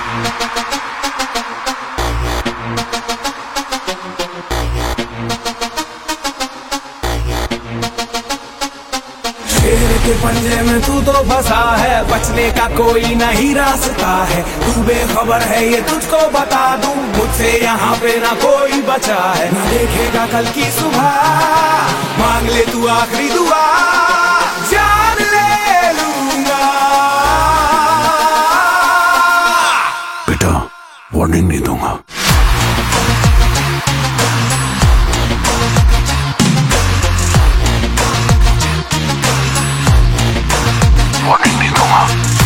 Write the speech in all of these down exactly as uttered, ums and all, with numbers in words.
शेर के पंजे में तू तो फंसा है, बचने का कोई नहीं रास्ता है। तू बेखबर है ये तुझको बता दूं, मुझसे यहाँ पे ना कोई बचा है। ना देखेगा कल की सुबह, मांग ले तू आखिरी दुआ, जान ले लूंगा। बेटा वार्निंग नहीं दूंगा। वार्निंग नहीं दूंगा।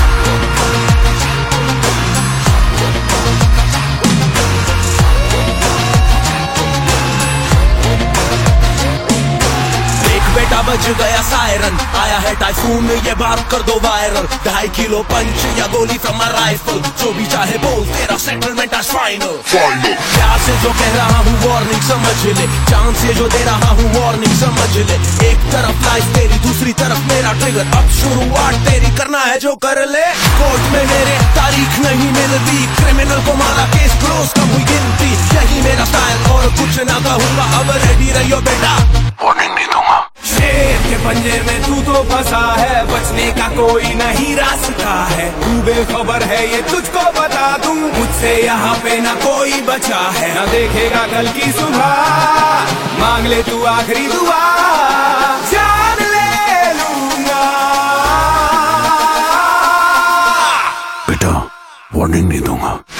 बेटा बज गया सायरन, आया है टाइफून, ये बात कर दो वायरल। ढाई किलो पंच या गोली फ्रॉम अ राइफल, जो भी चाहे बोल, तेरा सेटलमेंट आज फाइनल। प्यार से जो कह रहा हूँ वार्निंग समझ ले, चांद से जो दे रहा हूँ वार्निंग समझ ले। एक तरफ लाइफ तेरी, दूसरी तरफ मेरा ट्रिगर, अब शुरुआत तेरी, करना है जो कर ले। कोर्ट में मेरे तारीख नहीं मिलती, क्रिमिनल को मारा केस क्लोज कम हुई गिनती। यही मेरा स्टाइल और कुछ ना कहूंगा, अब रेडी रहियो बेटा, वार्निंग नहीं दूंगा। शेर के पंजे में तू तो फंसा है, बचने का कोई नहीं रास्ता है। तू बेखबर है ये तुझको बता दूं, मुझसे यहाँ पे ना कोई बचा है। ना देखेगा कल की सुबह, मांग ले तू आखिरी दुआ, जान ले लूंगा। बेटा वार्निंग नहीं दूंगा।